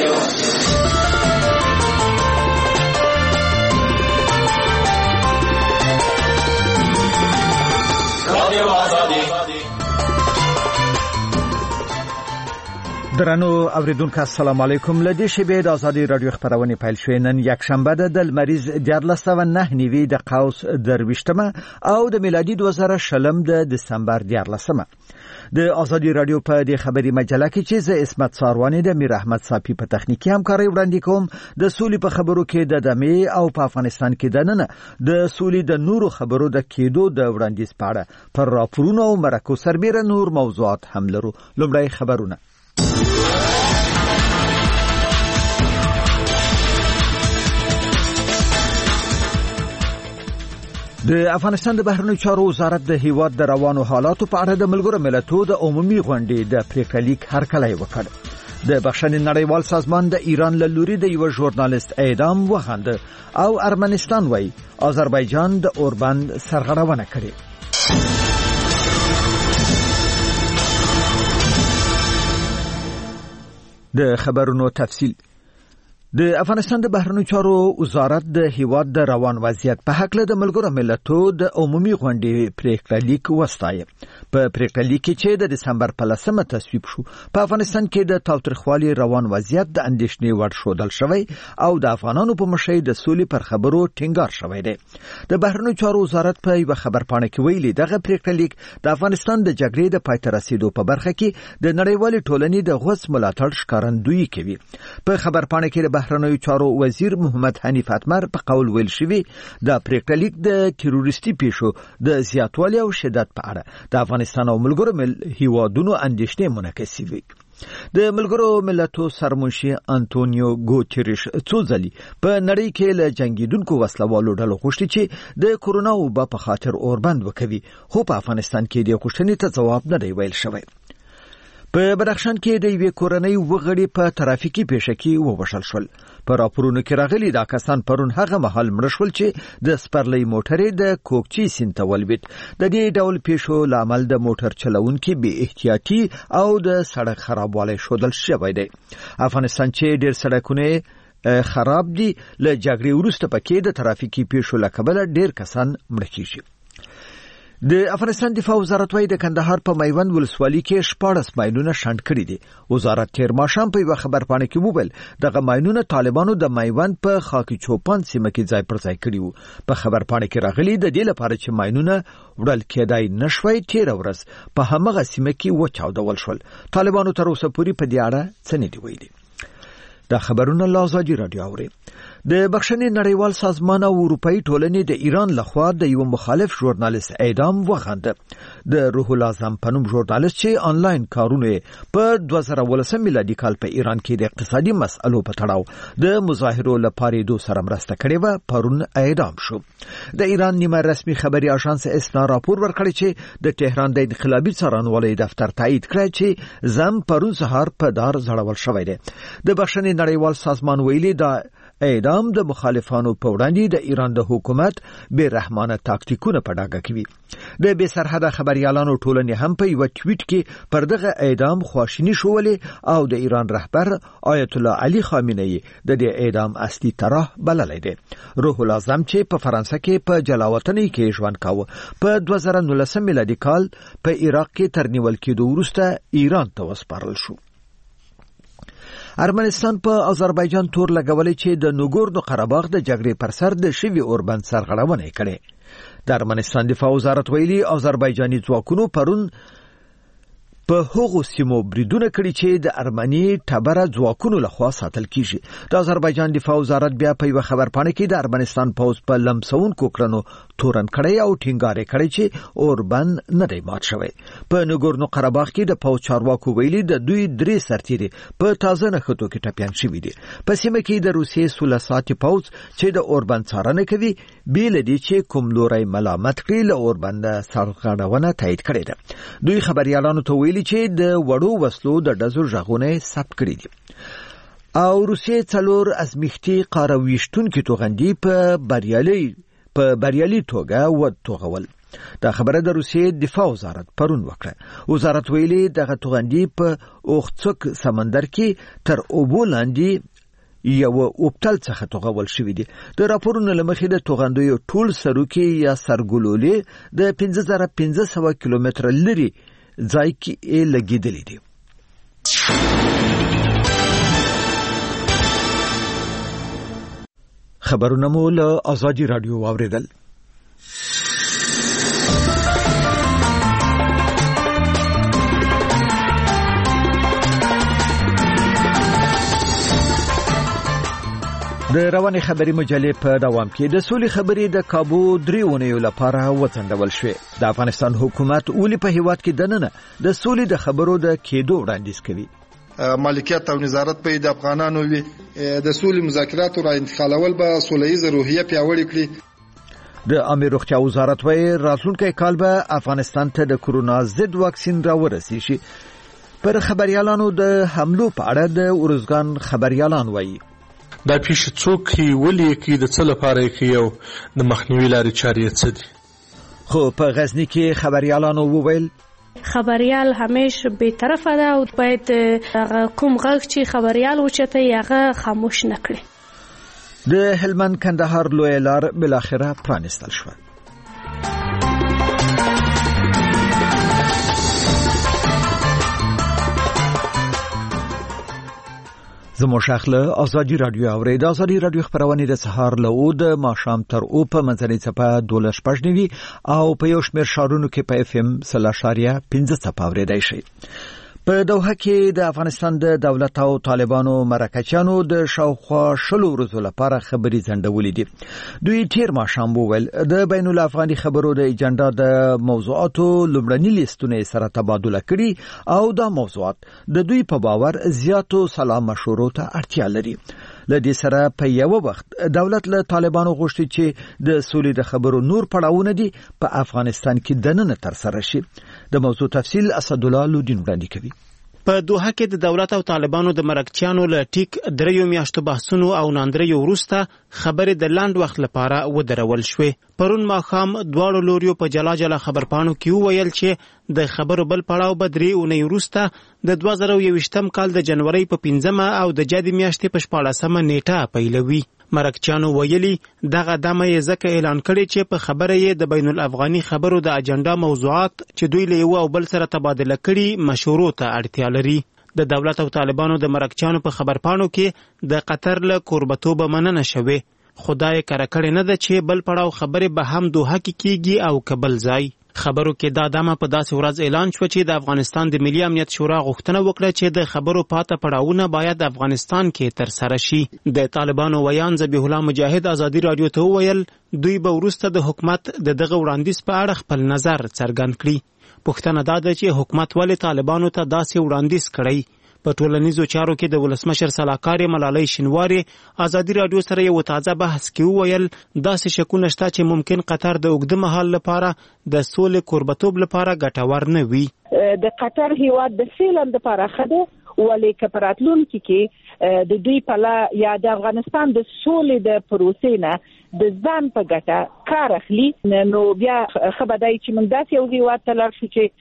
درنو اوریدونکو السلام علیکم. لدې شبې د ازادي رادیو خبرونه پیل شوې. نن یک شنبه د لمریز 1409 نیوي د قوس درويشتمه او د میلادي 2020 د دسمبر 14مه. د ازادي رادیو په د خبري مجله کې چې زه اسمت ساروانی د میر احمد صافي په تخنیکی همکاري وړاندې کوم. د سولې په خبرو کې د دمه او په افغانستان کې د نن د سولې د نورو خبرو د کېدو د وړاندیز پاړه پر راپورونو او مرکو سربېره نور موضوعات هم لرو. لومړی خبرونه. د افغانستان د بهرنیو چارو وزارت د هیواد د روانو حالاتو په اړه د ملګرو ملتونو د عمومي غونډې د پریکړه لیک هرکلی وکړ. د بخښنې نړیوال سازمان د ایران له لوري د یو ژورنالیست اعدام وغنده او ارمنستان وایي آذربایجان د اوربند سرغړونه کړې. د خبرونو تفصیل. د افغانستان د بهرنیو چارو وزارت د هیواد د روان وضعیت په حق له د ملګرو ملتونو د عمومي غونډې پریکړه لیک وستایي. په پریکړه لیک کې چې د دسمبر په 10مه تصویب شو، په افغانستان کې د تاوتریخوالي روان وضعیت د اندېښنې وړ شودل شوی او د افغانانو په مشرۍ د سولې پر خبرو ټینګار شوی دی. د بهرنیو چارو وزارت په یو خبرپاڼه کې ویلي دغه پریکړه لیک د افغانستان د جګړې د پای ته رسیدو په برخه کې د نړیوالې ټولنې د غوڅ ملاتړ ښکارندویي کوي. په خبرپاڼه کې بهرنیو چارو وزیر محمد حنیف اتمر په قول ویل شوی د پریکړه لیک د تروریستي پیښو د زیاتوالي او شدت په اړه د افغانستان او ملګرو هیوادونو اندېښنې منعکسوي. د ملګرو ملتونو سرمنشي انټونیو ګوتریش څو ځلې په نړۍ کې له جنگیدونکو وسلوالو ډلو غوښتي چې د کورونا وبا په خاطر اوربند وکوي، خو په افغانستان کې د غوښتنې ته ځواب نه دی ویل شوی. په بدخشان کې د یوې کورنۍ وګړي په ترافیکي پیښه کې ووژل شول. په راپورونو کې راغلي دا کسان پرون هغه مهال مړه شول چې د سپرلۍ موټرې د کوکچي سیند ته ولوېد. د دې ډول پیښو لامل د موټر چلوونکي بې احتیاطي او د سړک خرابوالی ښودل شوی دی. افغانستان چې ډېر سړکونه خراب دي، له جګړې وروسته پکې د ترافیکي پیښو له کبله ډېر کسان مړه کیږي. د افغانستان دفاع وزارت وايي د کندهار په میوند ولسوالۍ کې 14 ماینونه شنډ کړي دي. وزارت تیر ماښام په یو خبرپاڼه کې وویل دغه ماینونه طالبانو د میوند په خاکی چوپان سیمه کې ځای پر ځای کړي وو. په خبرپاڼه کې راغلي د دې لپاره چې ماینونه وړل کېدای نشوي تیر ورځ په همغه سیمه کې وچاودول شول. طالبانو تر اوسه پورې په دې اړه څه نه دی ویلي. دا خبرونه لازادي رادیو اوري. د بخښنې نړیوال سازمان او اروپאי ټولنې د ایران لخوا د یو مخالف ژورنالیست اعدام وغنده. د روح الاعظم په نوم ژورنالیست چې آنلاین کارونه په 2019 میلادي کال په ایران کې د اقتصادي مسئلو په تړاو د مظاهرو لپاره دوه سره مرسته کړې و، پرون اعدام شو. د ایران نیمه رسمي خبري اژانس اسنا راپور ورکړی چې د تهران د انقلابي څارنوالۍ دفتر تایید کړی چې زم پرون سهار په دار ځړول شوی دی. د بخښنې نړیوال سازمان ویلي دا اعدام د مخالفانو په وړاندې د ایران د حکومت بې رحمانه تاکتیکونه په ډاګه کوي. د بې سرحده خبريالانو ټولنې هم په یو ټویټ کې پر دغه اعدام خواشینی شولې او د ایران رهبر آیت الله علي خامنه‌ای د دې اعدام اصلي طرح بللی دی. روح الاعظم چې په فرانسه کې په جلاوطنۍ کې ژوند کاوه، په 2019 میلادي کال په عراق کې تر نیول کېدو وروسته ایران ته وسپارل شو. ارمنستان په آذربایجان تور لګولې چې د نګورنو قرهباغ د جګړې پر سر د شوی اوربند سرغړونه کړې. د ارمنستان دفاع وزارت ویلي آذربایجاني ځواکونو پرون په هغو سیمو بریدونه کړي چې د ارمني ټبره ځواکونو لخوا ساتل کیږي. د آذربایجان دفاع وزارت بیا په یو خبرپاڼه کې د ارمنستان پوز په لمسونکو کړنو تورن کړی او ټینګار کړی چې اوربند نه دی مات شوی. په نګورنو قرهباغ کې د پوز چارواکو ویلي د دوی 3 سرتیري په تازه نښتو کې ټپیان شوي دي. په سیمه کې د روسیې 16 ساعتي پوز چې د اوربند څارنه کوي بیل دي چې کوم لوري ملامت کړي له اوربند سرغړونه تایید کړي ده. دوی خبريالانو ته ویلي چې د وړو وسلو د ډزو ژغونه ثبت کړي دي. او روسیې 4 ازمیښتي قارویشتونکو توغندي په بریالي توګه وټوغول. دا خبره د روسیې دفاع وزارت پرون وکړه. وزارت ویلي دغه توغندي په اوخڅک سمندر کې تر اوبو لاندې یو اوپټل څخه توغول شوې دي. د راپورونو لمخې د توغندیو ټول سروکي یا سرګلولې د 5500 کیلومتر لري ځای کې لګیدلې دي. خبرونه مو له آزادی رادیو واوریدل. د رواني خبري مجلې په دوام کې د سولې خبرې د کابو 3 اونیو لپاره وڅنډول شوې. د افغانستان حکومت ولې په هیواد کې دننه د سولې د خبرو د کېدو وړاندیز کوي. مالکیت او نظارت په د افغانانو وي. د سولې مذاکرات را انتقالول به سوله‌ییزه روحیه پیاوړې کړي. د امیر روغتیا وزارت وايي راتلونکي کال به افغانستان ته د کورونا ضد واکسین راورسي شي. پر خبريالانو د حملو په اړه د اورزګان خبريالان وايي دا پیښه څوک ولې کې د څه لپاره کې یو د مخنیوي لارې چارې څه دي. خو په غزنی کې خبريالانو وویل خبريال همیشه به طرفه ده او باید کوم غږ چې خبريال وچته یغه خاموش نکړي. د هلمند کندهار لوی لار بالاخره پرانستل شو. زمو شاخله آزادی رادیو اورید. آزادی رادیو خبرونه د سهار له او د ماښام تر او په منځنۍ څپه 12 او په یو شمېر شارونو کې په FM 0.15 څپه اوریدای شي. په دوحه کې د افغانستان د دولت او طالبانو مرکچیانو د شاوخوا شلو ورځو لپاره خبري ځنډولې دي. دوی تیر ماښام وویل د بین الافغاني خبرو د ایجنډا د موضوعاتو لومړني لیستونه سره تبادله کړي او دا موضوعات د دوی په باور زیاتو سلام مشورو ته اړتیا لري. لدې سره په یو وخت دولت له طالبانو غوښتي چې د سولې د خبرو نور پړاوونه دي په افغانستان کې دننه تر سره شي. د موضوع تفصیل اسد الله لودین وړاندې کوي. په دوحه کې د دولت او طالبانو د مرکچیانو له ټیک 3 میاشتو بحثونو او ناندریو وروسته خبرې د لاند وخت لپاره ودرول شوې. پرون ماښام دواړو لوریو په جلا جلا خبرپاڼو کې وویل چې د خبرو بل پړاو به 3 اونۍ وروسته د 2021 کال د جنوري په 15 او د جدي میاشتې په 14 نیټه پیلوي. مرکچیانو ویلي دغه دمه یې ځکه اعلان کړی چې په خبره یې د بین الافغاني خبرو د اجنډا موضوعات چې دوی له یو او بل سره تبادله کړي مشورو ته اړتیا لري. د دولت او طالبانو د مرکچیانو په خبرپاڼو کې د قطر له کوربتوب مننه شوه. خدای کړه کړی نه ده چې بل پړاو خبره به هم دوحه کې کیږي او کبل ځای. خبرو کې دا دمه په داسې ورځ اعلان شو چې د افغانستان د ملي امنیت شورا غوښتنه وکړه چې د خبرو پاته پړاوونه باید افغانستان کې تر سره شي. د طالبانو ویان ذبیح الله مجاهد آزادی رادیو ته وویل دوی به وروسته د حکومت دغه وړاندیز په اړه خپل نظر څرګند کړي. پوښتنه دا ده چې حکومت ولې طالبانو ته داسې وړاندیز کړی. په ټولنیزو چارو کې د ولسمشر سلاکار ملالۍ شینواری آزادی رادیو سره یو تازه بحث کې وویل داسې شکونه شته چې ممکن قطر د اوږده مهال لپاره د سولې کوربتوب لپاره ګټور نه وي. د قطر هیواد د سیلند لپاره خده ولې کپراتلون کې د دوی په یا د افغانستان د سولې د پروسې نه د ځان په ګټه کار اخلي. نو بیا خبردای چې موږ داسې یو هیواد ته لاړ شو چې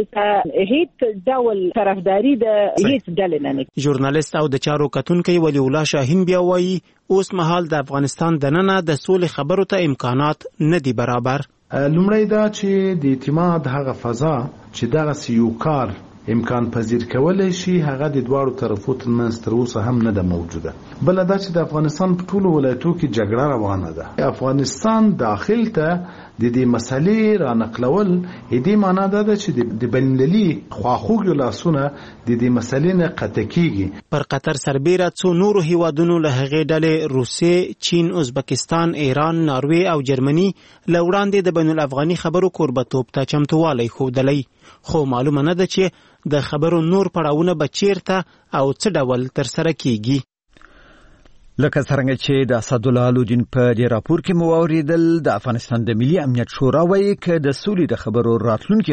هیڅ ډول طرفداري د هیڅ ډلې نه. ژورنالیست او د چارو کتونکي ولی الله شاهین بیا وایي اوس مهال د افغانستان دننه د سولې خبرو ته امکانات نه دي برابر. لومړی دا چې د اعتماد هغه فضا چې دغه یو کار امکان پذیر کولای شي هغه د دواړو طرفو ترمنځ تر اوسه هم نه ده موجوده. بل دا چې د افغانستان په ټولو ولایتو کې جګړه روانه ده. افغانستان داخل ته د دې مسلې را نقلول دې معنا ده چې د بین‌المللي خواخوږو لاسونه د دې مسلې نه قطع کیږي. پر قطر سربیره څو نورو هیوادونو له هغې ډلې روسیې، چین، ازبکستان، ایران، ناروې او جرمني له وړاندې د بین الافغاني خبرو کوربتوب ته چمتووالی ښودلی. خو معلومه نه ده چې د خبرو نور پړاوونه به چیرته او څه ډول تر سره کیږي. لکه څنګه چې د اسدالله الدین په دې راپور کې مو اوریدل د افغانستان د ملي امنیت شورا وایي چې د سولې د خبرو راتلونکي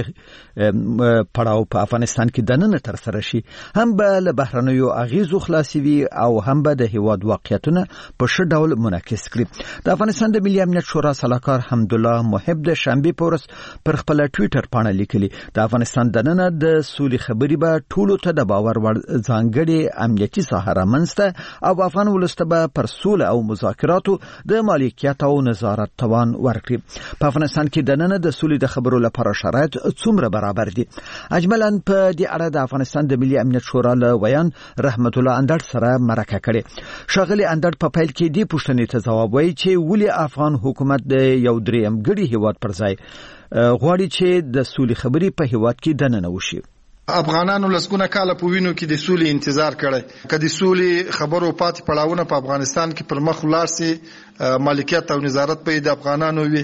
پړاو په افغانستان کې دننه تر سره شي هم به له بهرنیو اغیزو خلاصي وي او هم به د هیواد واقعیتونه په ښه ډول منعکس کړي. د افغانستان د ملي امنیت شورا سلاکار حمدالله محب د شنبه په ورځ پر خپل ټوئیټر باندې لیکلي د افغانستان دننه د سولې خبري به ټولو ته د باور وړ ځانګړي امنیتي ساحه رامنځته او افغان ولسته پر سوله او مذاکراتو د مالکیت او نظارت توان ورکړي. په افغانستان کې د نن د سولې د خبرو لپاره شرایط څومره برابر دي؟ اجمالاً په دې اړه د افغانستان د ملي امنیت شورا له ویان رحمت الله اندړ سره مرکه کړې. شاغلي اندړ په پیل کې دې پوښتنې ته ځواب وایي چې ولې افغان حکومت د یو دریم ګډي هیواد پر ځای غواړي چې د سولې خبري په هیواد کې دننه وشي. افغانانو لسګونه کاله په وینو کې د سولې انتظار کړی. که د سولې خبرو پاتې پړاوونه په افغانستان کې پر مخ ولاړ سي مالکیت او نظارت په د افغانانو وي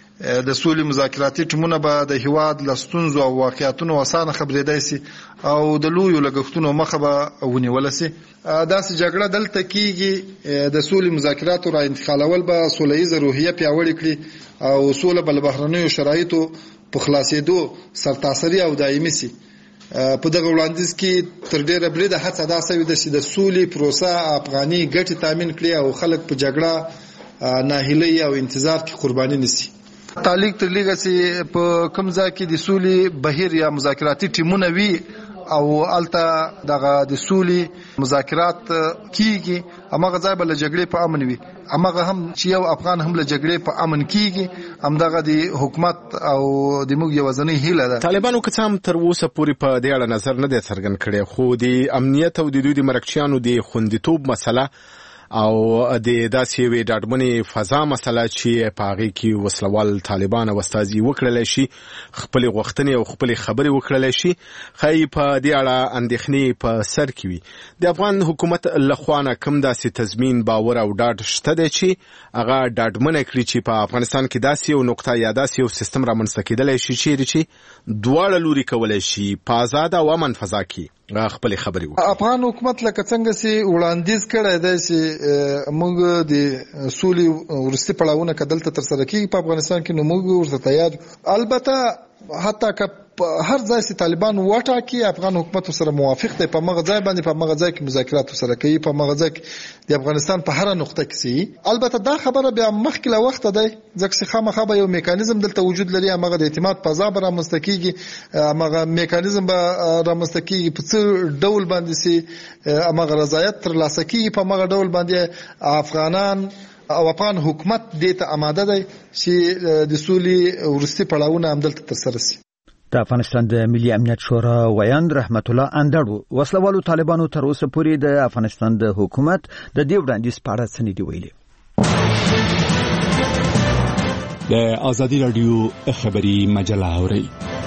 د سولې مذاکراتي ټیمونه به د هیواد له ستونزو او واقعیتونو اسانه خبرېدای سي او د لویو لګښتونو مخه به ونیول سي. داسې جګړه دلته کېږي د سولې مذاکراتو را انتقالول به سوله ییزه روحیه پیاوړې کړي او سوله به له بهرنیو شرایطو په خلاصېدو سرتاسري او دایمي سي. په دغه وړاندیز کې تر ډیره بریده هڅه دا شوې ده چې د سولې پروسه افغاني ګټې تامین کړي او خلک په جګړه ناهیلي او انتظار کې قرباني نشي. تعلیق تر لږه چې په کوم ځای کې د سولې بهیر یا مذاکراتي ټیمونه وي او الته دغه د سولې مذاکرات کیږي همغه ځای به له جګړې په امن وي. همغه هم چې یو افغان هم له جګړې په امن کیږي همدغه د حکومت او د موږ یوازینۍ هیله ده. طالبانو که څه هم تر اوسه پورې په دې اړه نظر نه دی څرګند کړی خو د امنیت او د دوی د مرکچیانو د خوندیتوب مسله او د داسې یوې ډاډمنې فضا مسله چې په هغې کې وسلوال طالبان او استازي وکړلی شي خپلې غوښتنې او خپلې خبرې وکړلی شي ښایي په دې اړه اندېښنې په سر کې وي. د افغان حکومت له خوا نه کوم داسې تضمین باور او ډاډ شته دی چې هغه ډاډمنه کړي چې په افغانستان کې داسې یو نقطه یا داسې یو سیستم رامنځته کېدلی شي چیرې چې دواړه لوري کولی شي په ازاده او امن فضا کې خپل خبرې وکړي. افغان حکومت لکه څنګه چې وړاندیز کړی دی چې موږ د سولې وروستي پړاوونه که دلته ترسره کېږي په افغانستان کې نو موږ ورته تیار. البته حتی که هر ځای چې طالبان وټاکي افغان حکومت سره موافق دی په مغه ځای باندې په مغه ځای کې مذاکرات سره کوي په مغه ځای کې د افغانستان په هر نقطه کې سي. البته دا خبره بیا مخکې له وخت دی ځکه چې خامخا به یو میکانیزم دلته وجود لري هغه د اعتماد فضا به رامنځته کیږي هغه میکانیزم به رامنځته کیږي په څه ډول باندې سي هغه رضایت ترلاسه کیږي په هغه ډول باندې افغانان او افغان حکومت دې ته آماده دی چې د سولې وروستي پړاوونه هم دلته ترسره سي. د افغانستان د ملي امنیت شورا ویان رحمت الله اندړ وسلوالو طالبانو تر اوسه پورې د افغانستان د حکومت د دې وړاندیز په اړه څه نه دی ویلي. د ازادي رادیو خبري مجله اوري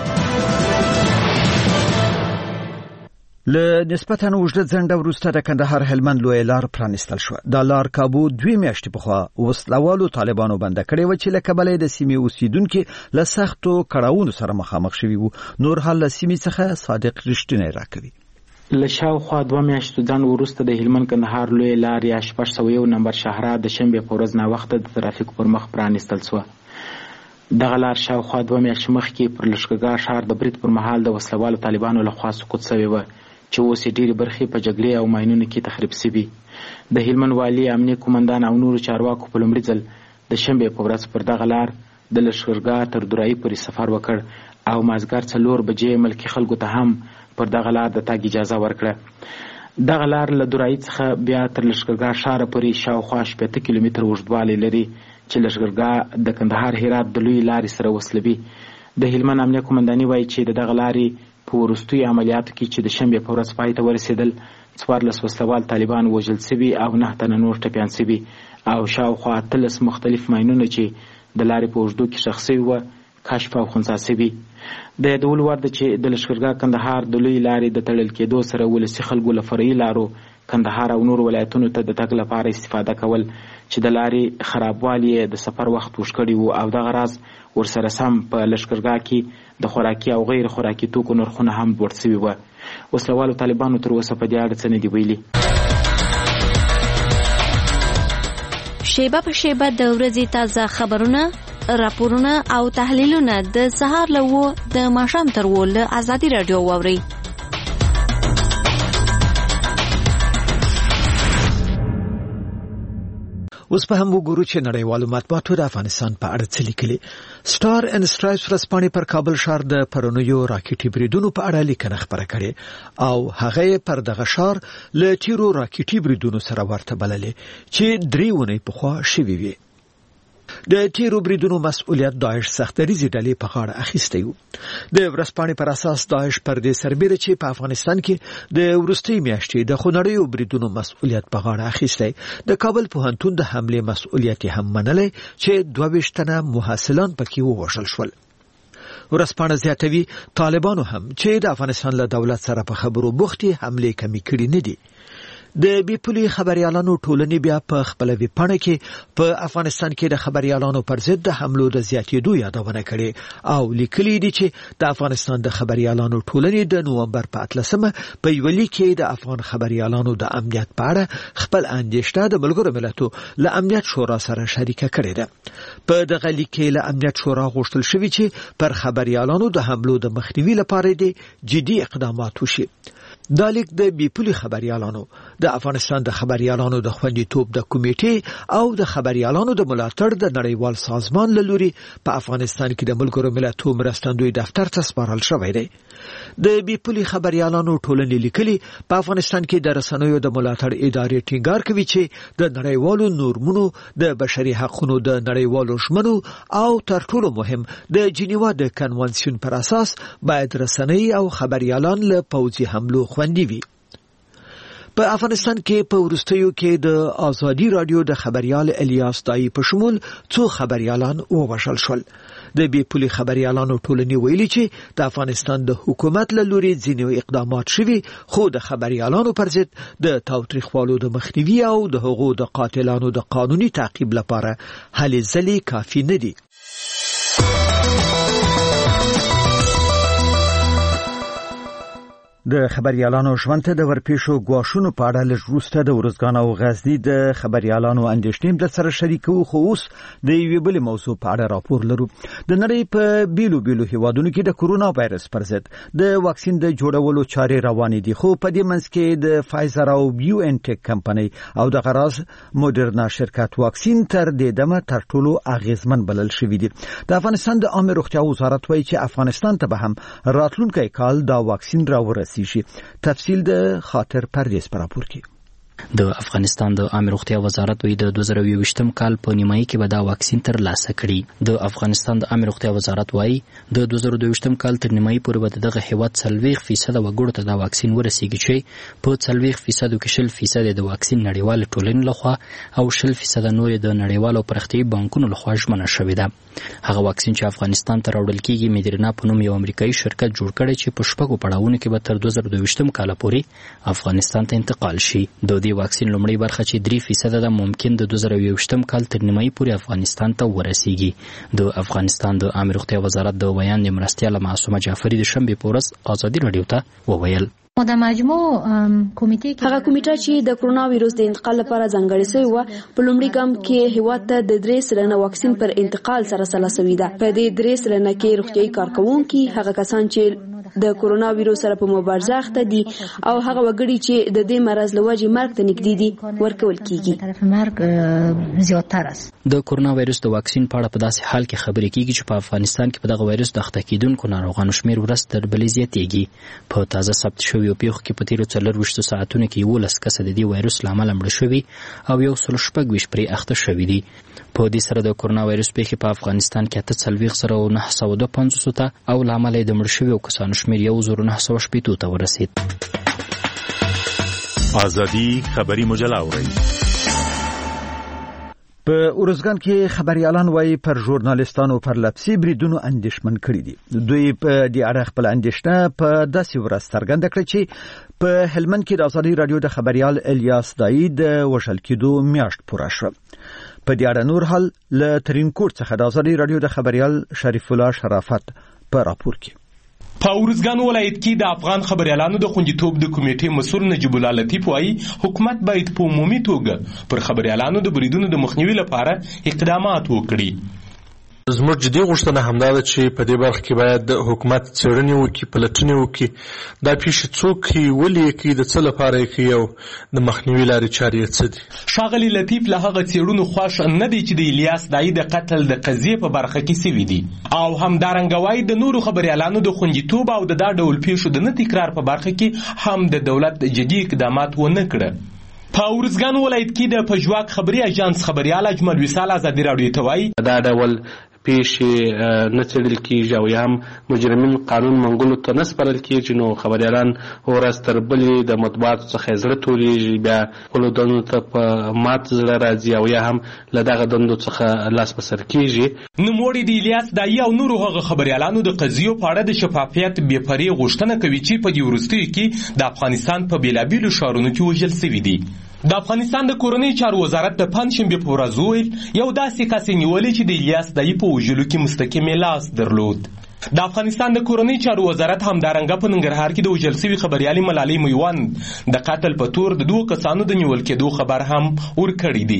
له نسبتاً اوږده ځنډه وروسته د کندهار هلمند لویه لار پرانیستل شوه. دا لار کابو 2 میاشتې پخوا وسلوالو طالبانو بنده کړې وه چې له کبله د سیمې اوسیدونکي له سختو کړاوونو سره مخامخ شوي وو. نور حال له سیمې څخه صادق رښتینی راکوي. له شاوخوا 2 میاشتو ځنډ وروسته د هلمند کندهار لویه لار یا 601 نمبر شاهراه د شنبې په ورځ ناوخته د ترافیک پر مخ پرانیستل شوه. دغه لار شاوخوا 2 میاشتې مخکې پر لښکرګاه ښار د برید پر مهال د وسلوالو طالبانو لخوا سقوط شوې وه چې اوس یې ډېرې برخې په جګړې او ماینونو کې تخریب شوي. د هلمند والي امنیه قومندان او نورو چارواکو په لومړي ځل د شنبې په ورځ پر دغه لار د لښکرګاه تر درایي پورې سفر وکړ او مازدیګر 4 بجې ملکي خلکو ته هم پر دغه لار د تګ اجازه ورکړه. دغه لار له درایي څخه بیا تر لښکرګاه ښاره پورې شاوخوا 80 کیلومتره اوږدوالی لري چې لښکرګاه د کندهار هرات د لویې لارې سره وصلوي. د هلمند امنیه قومنداني وایي چې د دغه لارې په وروستیو عملیاتو کې چې د شنبې په ورځ پای ته ورسېدل 14 وسلوال طالبان وژل شوي او 9 تنه نور ټپیان شوي او شاوخوا 13 مختلف ماینونه چې د لارې په اوږدو کې ښخ شوي وه کشف او خنثی شوي. د یادولو وړ ده چې د لښکرګاه کندهار د لویې لارې د تړل کېدو سره ولسي خلکو له فرعي لارو کندهار او نور ولایتونو ته د تګ لپاره استفاده کول چې د لارې خرابوالی د سفر وخت اوږد کړی و او دغه راز ورسره سم په لښکرګاه کې د خوراکي او غیر خوراکي توکو نرخونه هم لوړ شوي وه. وسلوالو طالبانو تر اوسه په دې اړه څه نه دي ویلي. شیبه په شیبه د ورځې تازه خبرونه، راپورونه او تحلیلونه د سهار له 9 د ماښام تر 10 له آزادي رادیو واورئ. اوس په هم وګورو چې نړیوالو مطبوعاتو د افغانستان په اړه څه لیکلي. سټار اینډ سټرایپس ورځپاڼې پر کابل ښار د پرونیو راکټي بریدونو په اړه لیکنه خپره کړې او هغه پر دغه ښار له تیرو راکټي بریدونو سره ورته بللې چې 3 ونې پخوا شوي وي. د تیرو بریدونو مسؤلیت داعش سختریزي ډلې په غاړه اخیستی و. د ورځپاڼې پر اساس داعش پر دې سربېره چې په افغانستان کې د وروستي میاشتې د خونړیو بریدونو مسؤلیت په غاړه اخیستی، د کابل پوهنتون د حمله مسؤلیت هم منلی چې 22 تنه محصلان پکې ووژل شول. ورځپاڼه زیاتوي طالبانو هم چې د افغانستان له دولت سره په خبرو بوختي حمله کمی کړي نه دي. د بیپولي خبريالانو ټولنې بیا په خپل ویبپاڼه کې په افغانستان کې د خبريالانو پر ضد د حملو د زیاتېدو یادونه کړې او لیکلي دي چې د افغانستان د خبريالانو ټولنې د نومبر په 13 په یو لیک کې د افغان خبريالانو د امنیت په اړه خپل اندېښنه د ملګرو ملتونو له امنیت شورا سره شریکه کړې ده. په دغه لیک کې له امنیت شورا غوښتل شوی چې پر خبريالانو د حملو د مخنیوي لپاره د جدي اقدامات وشي. دا لیک د بیپولي خبريالانو، د افغانستان د خبريالانو د خوندیتوب د کمیټې او د خبريالانو د ملاتړ د نړیوال سازمان له لوري په افغانستان کې د ملګرو ملتونو مرستندوی دفتر ته سپارل شوی دی. د بیپولي خبريالانو ټولنې لیکلي په افغانستان کې د رسنیو د ملاتړ ادارې ټینګار کوي چې د نړیوالو نورمونو، د بشري حقوقو د نړیوالو ژمنو او تر ټولو مهم د جنیوا د کنوانسیون پر اساس باید رسنۍ او خبريالان له پوځي حملو خوندي وي. په افغانستان کې په ورستیو کې د آزادي رادیو د خبريال الیاس دای په شمول څو خبريالان ووژل شول. د بیپولي خبريالانو ټولنې ویلي چې د افغانستان د حکومت له لوري ځینې اقدامات شوي، خو د خبريالانو پر ضد د تاوتریخوالو د مخنیوي او د هغو د قاتلانو د قانوني تعقیب لپاره هلې ځلې کافي نه دي. د خبريالانو ژوند ته د ورپېښو ګواښونو په اړه لږ وروسته د ورځګان او غزني د خبريالانو اندېښنې د سره شریکو، خو اوس د یوې بلې موضوع په اړه راپور لرو. د نړۍ په بیلو بیلو هیوادونو کې د کورونا وایرس پر ضد د واکسین د جوړولو چارې روانې دي، خو په دې منځ کې د فایزر او بیو ان ټیک کمپنۍ او د غراز موډرنا شرکت واکسین تر دې دمه تر ټولو اغیزمن بلل شوی دی. د افغانستان د عامه روغتیا وزارت وایي چې افغانستان ته به هم راتلونکي کال دا واکسین راورسیږي. تفصیل د خاطر پردیس پر راپور کې. د افغانستان د عامه روغتیا وزارت وایي د 2022م کال په نیمایي کې به دا واکسین تر لاسه کړي. د افغانستان د عامه روغتیا وزارت وایي د 2022م کال تر نیمایي پورې به دغه هیواد 40% وګړو ته دا واکسین ورسیږي چې په 40% کې 60% د واکسین نړیوال ټولنې لخوا او 60% نور د نړیوالو پرختي بانکونو لخوا ژمنه شوې ده. هغه واکسین چې افغانستان ته راوړل کیږي مدیرنا په نوم یو امریکایي شرکت جوړ کړی چې په شپږو پړاوونو کې به تر 2022م کال پورې افغانستان ته انتقال شي. د دې واکسین لومړی برخه چې 3% ده ممکن د 2022م کال تر نیمایي پورې افغانستان ته ورسیږي. د افغانستان د عامه روغتیا وزارت د بیان د مرستیاله معصومه جعفری د شنبې په ورځ آزادي رادیو ته وویل د مجموع کمیټه هغه کمیټه چې د کرونا وایرس د انتقال لپاره ځانګړې شوې و په لومړي ګام کې هیواد ته د 3% واکسین پر انتقال سره سلا شوې ده. په دې 3% کې روغتيایي کارکونکي، هغه کسان چې د کرونا وایرس سره په مبارزه اخته دي او هغه وګړي چې د دې مرز له وجې مرګ ته نږدې دي ورکول کیږي. طرف مرګ زیاتره است. د کرونا وایرس د واکسین په اړه په داسې حال کې خبرې کیږي چې په افغانستان کې په دغه وایرس د اخته کیدونکو ناروغانو شمیر ورځ تر بلې زیاتېږي. په تازه ثبت شویو پیښو کې په تیرو 24 ساعتونو کې 11 کس د دې وایرس له امله مړه شوي او 116 پرې اخته شوي دي. په دې سره د کرونا وایرس پیښې په افغانستان کې 48,952 ته او له امله د مړه شویو کسانو شمیر 1,980 ته ورسید. آزادی خبری مجله اورئ. په ورځګان کې خبريالان وایي پر ژورنالستانو پر لپسي بریدونو اندېښمن کړي دي. دوی په دې اړه خپل اندېښنه په داسې ورځ څرګنده کړه چې په هلمند کې د آزادي رادیو د خبريال الیاس دای د وژل کېدو میاشت پوره شوه. په دې اړه نور حال له ترینکوټ څخه د آزادي رادیو د خبريال شریف الله شرافت په راپور کې. په ارزګان ولایت کې د افغان خبريالانو د خوندیتوب د کمیټې مسؤل نجیب الله لطیف وايي حکومت باید په عمومي توګه پر خبريالانو د بریدونو د مخنیوي لپاره اقدامات وکړي. زموږ جدي غوښتنه همدا ده چې په دې برخه کې باید د حکومت څېړنې وکړي، پلټنې وکړي، دا پیښې څوک کوي، ولې یې کوي، د څه لپاره یې کوي او د مخنیوي لارې چارې یې څه دي. ښاغلي لطیف له هغه څېړنو خوښ نه دی چې د الیاس دایي د قتل د قضیې په برخه کې سوي دي او همدارنګه وایي د نورو خبریالانو د خوندیتوب او د دا ډول پیښو د نه تکرار په برخه کې هم د دولت جدي اقدامات ونه کړه. په ارزګان ولایت کې د پژواک خبري اژانس خبريال اجمل وصال ازادي راډیو ته وایي دا ډول پیښې نه څېړل کېږي او یا هم مجرمین قانون منګولو ته نه سپارل کېږي، نو خبریالان ورځ تر بلې د مطبوعاتو څخه زړه تورېږي، بیا خپلو دندو ته په مات زړه راځي او یا هم له دغه دندو څخه لاس په سر کېږي. نوموړي د الیاس دایي او نورو هغه خبریالانو د قضیو په اړه د شفافیت بېپرې غوښتنه کوي چې په دې وروستیو کې د افغانستان په بېلابېلو ښارونو کې وژل سوي دي. د افغانستان د کورنۍ چارو وزارت د پنجشنبې په ورځ وویل یو داسې کس یې نیولی چې د الیاس دایي په وژلو کې مستقیم لاس درلود. د افغانستان د کورنۍ چارو وزارت همدارنګه په ننګرهار کې د وژل سوي خبریالې ملالۍ میوند د قتل په تور د 2 کسانو د نیول کېدو خبر هم ورکړی دی.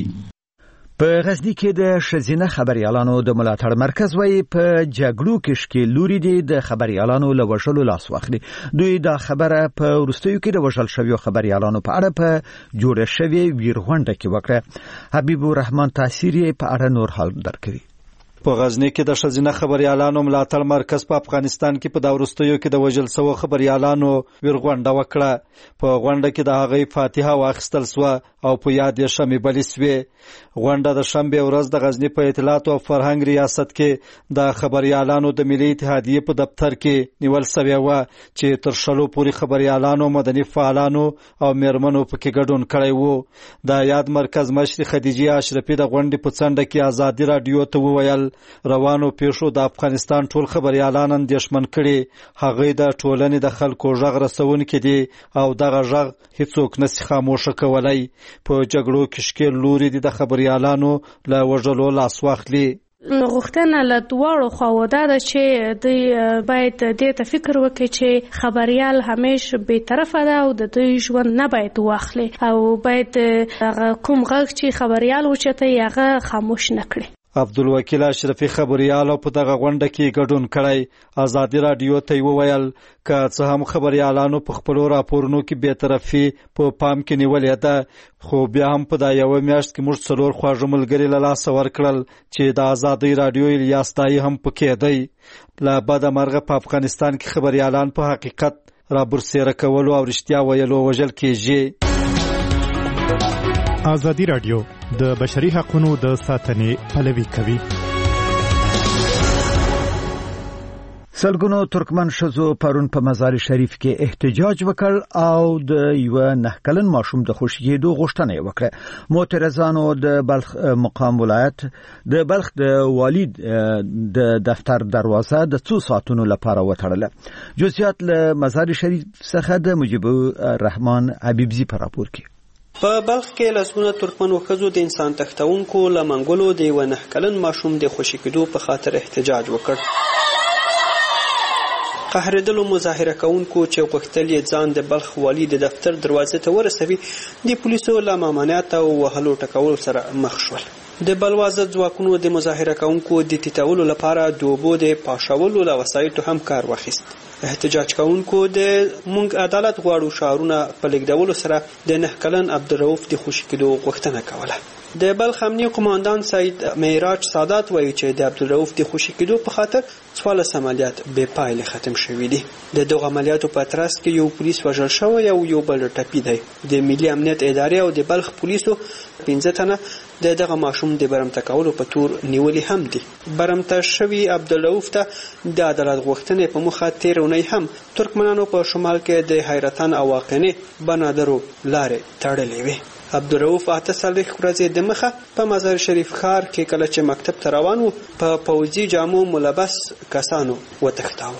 په غزنی کې د ښځینه خبریالانو د ملاتړ مرکز وایي په جګړو کې ښکېل لوري دي د خبریالانو له وژلو لاس واخلي. دوی دا خبره په وروستیو کې د وژل شویو خبریالانو په اړه په جوړه شوې ویرغونډه کې وکړه. حبیب الرحمن تاثیر یې په اړه نور حال درکوي. په غزنی کې د ښځینه خبریالانو ملاتړ مرکز په افغانستان کې په دا وروستیو کې د وژل شوو خبریالانو ویرغونډه وکړه. په غونډه کې د هغې فاتحه واخیستل سوه او په یاد یې شمې بلې سوې. غونډه د شنبې ورځ د غزنی په اطلاعات او فرهنګ ریاست کې د خبریالانو د ملي اتحادیې په دفتر کې نیول سوې وه چې تر 100 پورې خبریالانو، مدني فعالانو او میرمنو پکې ګډون کړی وو. د یاد مرکز مشر خدیجه اشرفي د غونډې په څنډه کې ازادي راډیو ته وویل روانو پیښو د افغانستان ټول خبریالان اندېښمن کړي. هغوی د ټولنې د خلکو غږ رسونکي دي او دغه غږ هیڅوک نشي خاموشه کولی. په جګړو کې ښکېل لوري دي د خبریالانو له وژلو لاس واخلي. غوښتنه له دواړو خواو دا ده چې دوی باید دې ته فکر وکړي چې خبریال همیشه بی‌طرفه ده او د دوی ژوند نه باید واخلي او باید کوم غږ چې خبریال اوچتوي هغه خاموش نه کړي. عبدالوکیل اشرفي خبریال په دغه غونډه کې ګډون کړی. ازادي راډیو ته وویل که څه هم خبریالانو په خپلو راپورونو کې بېطرفي په پام کې نیولې ده، خو بیا هم په دا یوه میاشت کې موږ 4 خواږه ملګري له لاسه ورکړل چې د ازادي راډیو الیاس دایي هم پکې دی. له بده مرغه په افغانستان کې خبریالان په حقیقت رابرسېره کولو او رښتیا ویلو وژل کېږي. ازادي راډیو د بشري حقوقو د ساتنې پلوي کوي. سلګونو ترکمن ښځو پرون په مزار شریف کې احتجاج وکړ او د یو 9 کلن ماشوم د خوشي کېدو غوښتنه یې وکړه. معترضانو د بلخ مقام ولایت د بلخ د والد د دفتر دروازه د 2 ساعتونو لپاره وتړله. جزئیات له مزار شریف څخه د مجيب الرحمن حبیبزي په راپور کې. په بلخ کې لسګونه ترکمنو ښځو د انسان تښتونکو له منګولو د یو 9 کلن ماشوم د خوشي کېدو په خاطر احتجاج وکړ. قهرېدلو مظاهره کوونکو چې غوښتل یې ځان د بلخ والي د دفتر دروازې ته ورسوي د پولیسو له ممانعت او وهلو ټکولو سره مخ شول. د بلوازه ځواکونو د مظاهره کوونکو د ټیټولو لپاره د اوبو د پاشولو له وسایطو هم کار واخیست. احتجاج کوونکو د مونږ عدالت غواړو شعارونه په لیکدولو سره د 9 کلن عبدالرؤف د خوشي کېدو غوښتنه کوله. د بلخ امنیه قماندان سید معراج سادات وایي چې د عبدالرؤف د خوشي کېدو په خاطر 14 عملیات بې پایلې ختم شوي دي. د دغه عملیاتو په ترڅ کې یو پولیس وژل شوی او یو بل ټپي دی. د ملي امنیت ادارې او د بلخ پولیسو 15 تنه د دغه ماشوم د برمته کولو په تور نیولي هم دي. برمته شوی عبدالرؤف ته د عدالت غوښتنې په مخه تیر اونۍ هم ترکمنانو په شمال کې د حیرتان او واقعنې بنادرو لارې تړلې وې. عبدالرؤف 48 ورځې د مخه په مزار شریف ښار کې کله چې مکتب ته روان و په پوځي جامو ملبس کسانو وتښتاوه.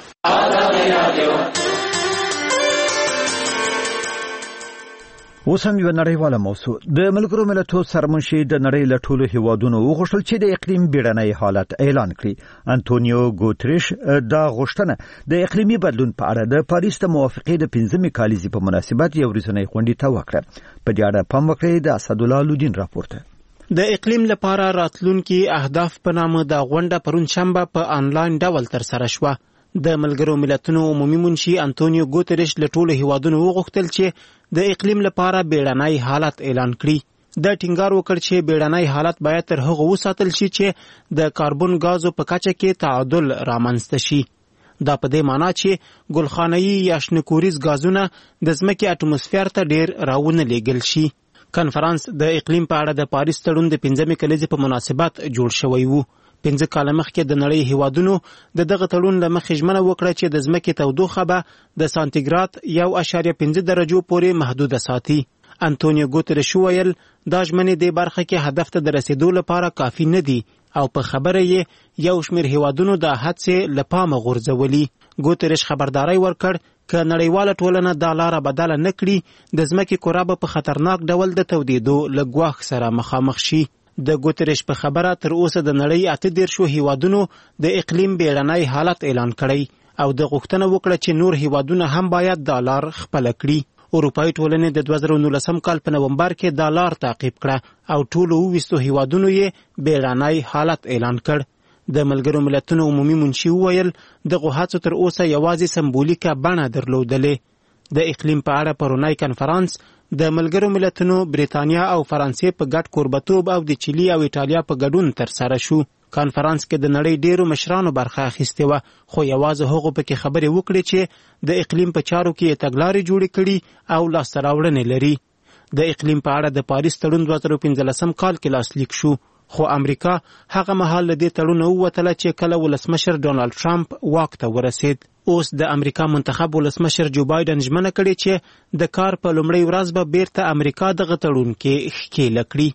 اوس هم یو نړیواله موضوع د ملګرو ملتونو سرمنشي د نړۍ له ټولو هیوادونو وغوښتل چې د اقلیم بیړنی حالت اعلان کړي. انټونیو ګوتریش دا غوښتنه د اقلیمي بدلون په اړه د پاریس د موافقې د 15مې کالیزې په مناسبت یو ورځنی غونډه ته وکړه. په دې اړه پام وکړئ د اسدالله لودین راپورته. د اقلیم لپاره راتلونکي اهداف په نامه د غونډه پرون شنبه په آنلاین ډول تر سره شوه. د ملګرو ملتونو عمومي منشي انټونیو ګوتریش له ټولو هیوادونو وغوښتل چې د اقلیم لپاره بیړنی حالت اعلان کړي. د ټینګار وکړ چې بیړنی حالت باید تر هغه وساتل شي چې د کاربن غازو په کچه کې تعادل رامنځته شي. دا په دې معنی چې ګلخانه‌يي یا شنکوریز غازونه د ځمکې اټموسفیر ته ډیر راونه لیږل شي. کنفرانس د اقلیم په اړه د پاریس تړون د 15مې کلیزې په مناسبت جوړ شوی وو. 15 کاله مخکې د نړۍ هیوادونو د دغه تړون له مخې ژمنه وکړه چې د ځمکې تودوخه به د سانتیګراد 1.5 درجو پورې محدوده ساتي. انټونیو ګوتریش ویل دا ژمنې د برخه کې هدف ته د رسیدو لپاره کافي نه دي او په خبره یې یو شمېر هیوادونو د هڅې له پامه غورځولي. ګوتریش خبرداري ورکړ که نړیواله ټولنه دا لاره بدله نه کړي د ځمکې کره به په خطرناک ډول د تودېدو له ګواښ سره مخامخ شي. د ګوتریش په خبره تر اوسه د نړۍ 18 هیوادونو د اقلیم بیړنی حالت اعلان کړی او د غوښتنه وکړه چې نور هیوادونه هم باید دا لار خپله کړي. اروپایي ټولنې د 2019 کال په نومبر کې دا لار تعقیب کړه او ټولو 20 هیوادونو یې بیړنی حالت اعلان کړ. د ملګرو ملتونو عمومي منشي وویل دغه هڅو تر اوسه یوازې سمبولیکه بڼه درلودلې. د اقلیم په اړه پرونی کنفرانس د ملګرو ملتونو بریتانیا او فرانسې په ګډ کوربتوب او د چیلي او ایټالیا په ګډون تر سره شو. کانفرانس کې د نړۍ ډیرو مشرانو برخه اخیستې وه خو یوازې هغو پکې خبرې وکړې چې د اقلیم په چارو کې تګلارې جوړې کړي او لاسته راوړنې لري. د اقلیم په اړه د پاریس تړون 2015 کال کې لاسلیک شو خو امریکا هغه مهال له دې تړونه ووتله چې کله ولسمشر ډونالډ ټرمپ واک ته ورسید. اوس د امریکا منتخب ولسمشر جو بایدن ژمنه کړې چې د کار په لومړۍ ورځ به بیرته امریکا دغه تړون کې ښکېله کړي.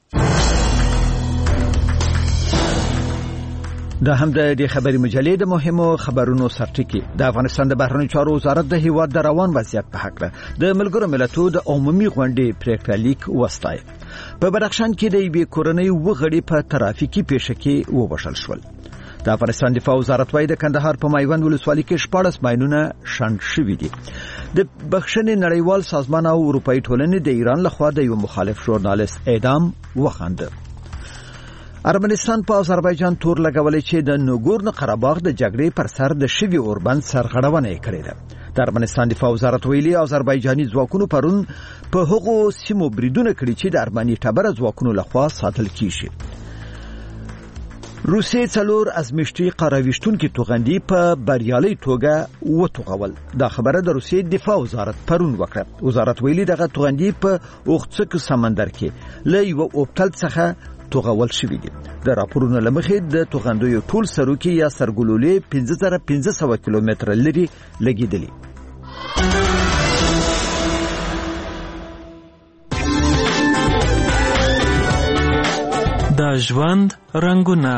دا هم د دې خبري مجلې د مهمو خبرونو سرټکی. د افغانستان د بهرنیو چارو وزارت د هیواد د روان وضعیت په حق د ملګرو ملتونو د عمومي غونډې پریکړه لیک وستای. په بدخشان کې د یوې کورنۍ وغړي په ترافیکي پیښه کې ووژل شول. د افغانستان دفاع وزارت وايي د کندهار په مایوند ولسوالۍ کې 14 ماینونه شنډ شوي دي. د بخښنې نړیوال سازمان او اروپایي ټولنې د ایران لخوا د یو مخالف ژورنالیست اعدام وخانده. ارمنستان په آذربایجان تور لګولې چې د نګورنو قرهباغ د جګړې پر سر د شوي اوربند سرغړونه کړې ده. د ارمنستان دفاع وزارت ویلي آذربایجاني ځواکونو پرون په هغو سیمو بریدونه کړي چې د ارمني ټبره ځواکونو لخوا ساتل کیږي. روسیې 4 ازمیشتي قراویشتونکي توغندي په بریالي توګه وټوغول. دا خبره د روسیې دفاع وزارت پرون وکړه. وزارت ویلي دغه توغندي په اوختسک سمندر کې له یو اوبتل څخه توغول شوی دي. د راپورونو لمخې د توغندیو ټول سروکي یا سرګلولې 5500 کیلومتر لري لګیدلی. د ژوند رنگونه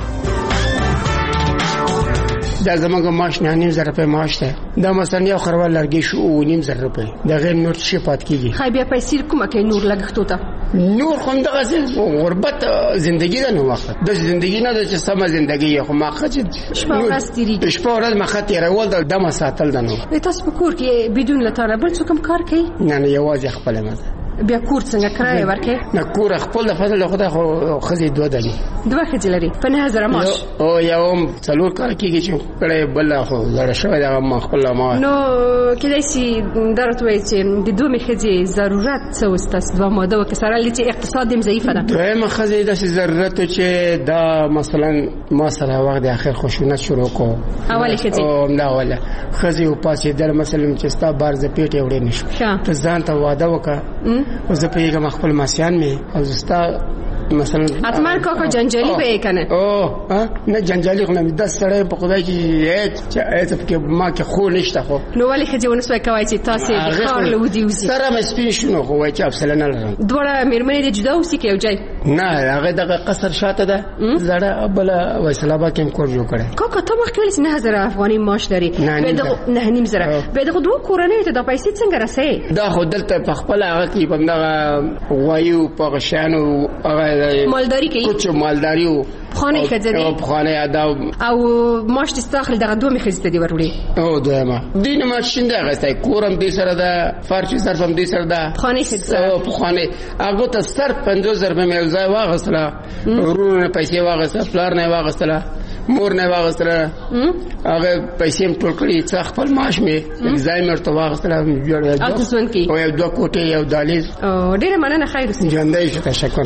دا زمونږ معاش 9.5 روپۍ معاش ده. دا مثلا یو خروال لرګي شو 9.5 روپۍ. دا غیر نور څه پات کیږي. خای بیا پیسې کومه کوي نور لګښتو ته. نور خو دغه غربت زندگی ده نو وخت. د زندگی نه د سم زندگی خو ما خچ شپه ورځ تیریږي. شپه ورځ ما خاطر راول د دمه ساتل ده نو. تاسو په کور کې بدون لټاره بل څه کوم کار کوي؟ نه یوازې خپل مزه. بیا کور څنګه کرای ورکې؟ نه کور خپل د فضل خدای خو خزي دوه دلی. دوه خزي لري. په 9000 معاش. او یو څلور کار کیږي چې کړه بل خو زړه شوی دا ما خپل ما. نو کله چې درته وایي چې د دوه خزي ضرورت څه واستاس دوه ماده وکسره لچې اقتصاد هم ضعیف ده. دوه خزي د ضرورت چې دا مثلا ما سره وخت د اخر خشونت شروع کو. اولی خزي. او نه اوله خزي او پاسې در مثلا چې ستا بارزه پیټه وړې نشو. ته ځان ته واده وکړه. او زه پیګه خپل ماسیان می او زستا مثلا اتمر کوکو جنجالی به کنه او نه جنجالی خو نه د سره په خدای کې ایت په ما کې خو نشته خو نو ولی خځه ونسوي کوي چې تاسو د کار له ودی وزي سره مې سپین شنو خو وای چې افسل نه لرم دوړه مېرمنې د جدا اوسې کې یو ځای نه هغه دغه قصر شاته ده زړه بل ویسل آباد کې کور جوړ کړي کاکا ته مخکې ویل 9000 افغاني معاش لري نه نیم زره به دغه دوه کورنۍ ته د پیسې څنګه رسې دا خو دلته په خپل هغه کې بندغه وایو په غشانو هغه مالداري کوي کوچ مالداري خانه خزري خانه ادا او معاش تستاخل دغه دوه مخزته دی ورولي او دویمه دینه ماشین دغه ستای کورم دې سره ده فرشي صرفم دې سره ده خانه خزري په خانه هغه ته صرف 50000 مې ځای واغسله ورونه پیسې واغسله پلار نه واغسله مور نه واغسله هغه پیسې ټول کړی څخه خپل معاش مې ځای مرته واغسله جوړ او یو دوه کوټه یو دالیز او ډیره مننه خیر اوسې ژوندۍ شه تشکر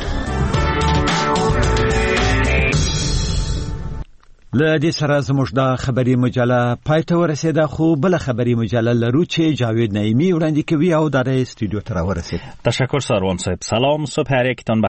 له دې سره زموږ د خبري مجله پای ته ورسېده خو بل خبري مجله لرو چې جاوید نعیمی وړاندې کوي او د استودیو ته راورسېد. تشکر سروان صاحب. سلام، صبح هر یکتان